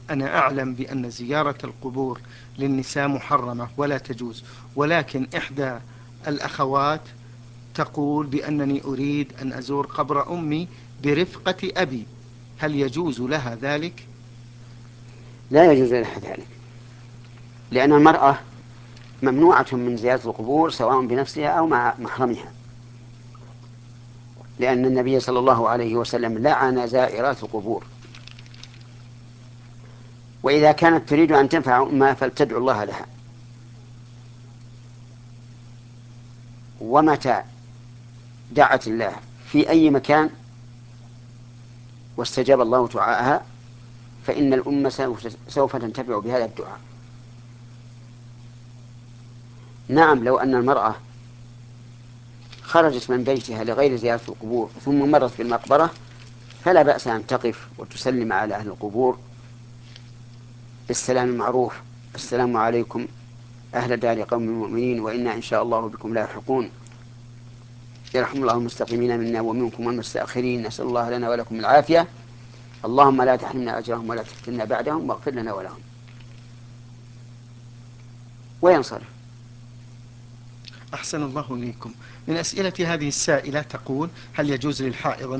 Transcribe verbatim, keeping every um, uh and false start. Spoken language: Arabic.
أنا أعلم بأن زيارة القبور للنساء محرمة ولا تجوز، ولكن إحدى الأخوات تقول بأنني أريد أن أزور قبر أمي برفقة أبي، هل يجوز لها ذلك؟ لا يجوز لها ذلك، لأن المرأة ممنوعة من زيارة القبور سواء بنفسها أو مع محرمها، لأن النبي صلى الله عليه وسلم لعن زائرات القبور. وإذا كانت تريد أن تنفع أمها فلتدعو الله لها، ومتى دعت الله في أي مكان واستجاب الله دعاءها فإن الأمة سوف تنتفع بهذا الدعاء. نعم، لو أن المرأة خرجت من بيتها لغير زيارة القبور ثم مرت بالمقبرة فلا بأس أن تقف وتسلم على أهل القبور بالسلام المعروف: السلام عليكم أهل دار قوم المؤمنين وإنا إن شاء الله بكم لاحقون، يرحم الله المستقيمين منا ومنكم والمستأخرين، نسأل الله لنا ولكم العافية، اللهم لا تحرمنا أجرهم ولا تفتنا بعدهم واغفر لنا ولهم، وينصرف. أحسن الله إليكم. من أسئلة هذه السائلة تقول: هل يجوز للحائض